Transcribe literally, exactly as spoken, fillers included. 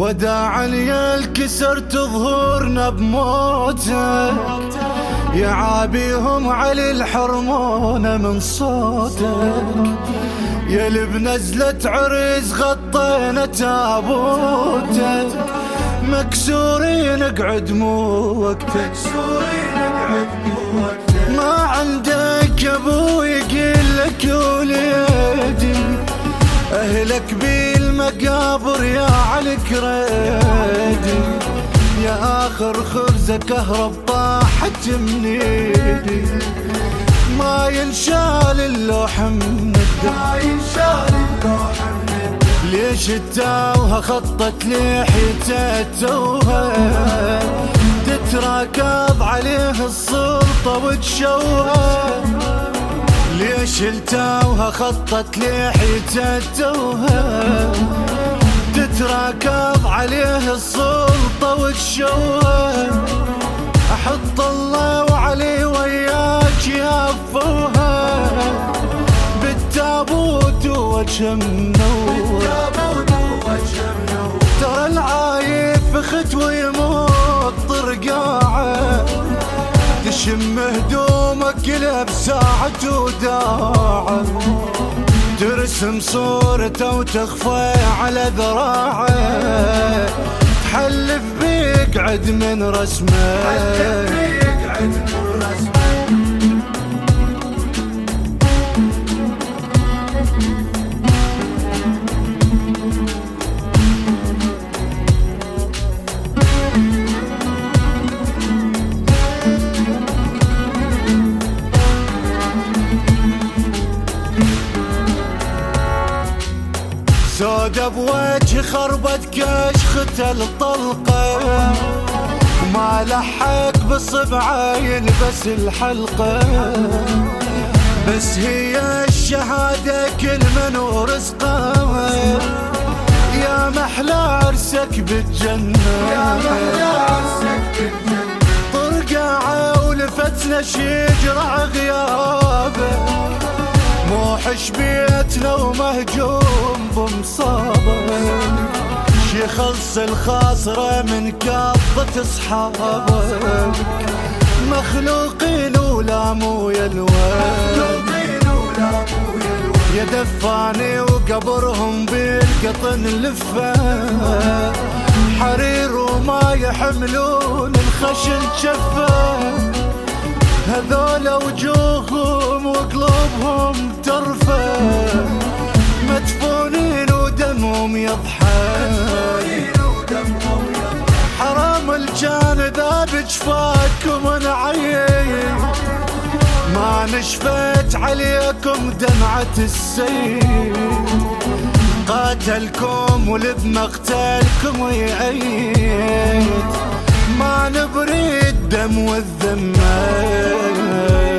وداعا يا الكسرت ظهورنا بموتك، يا عابيهم علي الحرمون من صوتك، يا اللي بنزلة عريس غطينا تابوتك، مكسورين اقعد مو وقتك، ما عندك ابو يقول لك وليدي، اهلك بالمقابر يا علي كريدي، يا اخر خبزه كهرب طاحت من ايدي، ما ينشال اللوح من الدم، ليش التوهه خطت لحيته التوهه، تتراكض عليه السلطه وتشوه، ليش التوهه خطت لحيته التوهه، تتراكض عليه السلطه وتشوه، احط الله وعلي وياك يافوها، بالتابوت وجه منور، ترى العايف خت ويموت طرقاعه، تشم هدومك لب ساعة وداعه، ترسم صورته وتخفى على ذراعه، تحلف بيك عد من رسمه. سودة بوجه خربت كشخة الطلقة، وما لحق بصبعه يلبس الحلقة، بس هي الشهادة كل من ورزقه، يا محلى عرسك بالجنة، طرقاعه ولفتنا شجرة غيابك، موحش بيتنا ومهجوم بمصابك، شي خلص الخاصرة من كافة اصحابك، مخلوقين ولا مو يا الواد، يا دفاني وقبرهم بالقطن لفه، حرير وما يحملون الخشن شفه، هذول وجوههم وقلوبهم ترفع، مدفونين ودمهم يضحك، حرام الجان ذاب جفاكم ونعيم، ما نشفت عليكم دمعة السيف، قاتلكم ولبمقتلكم ويعيد، ما نبري الدم والذمة.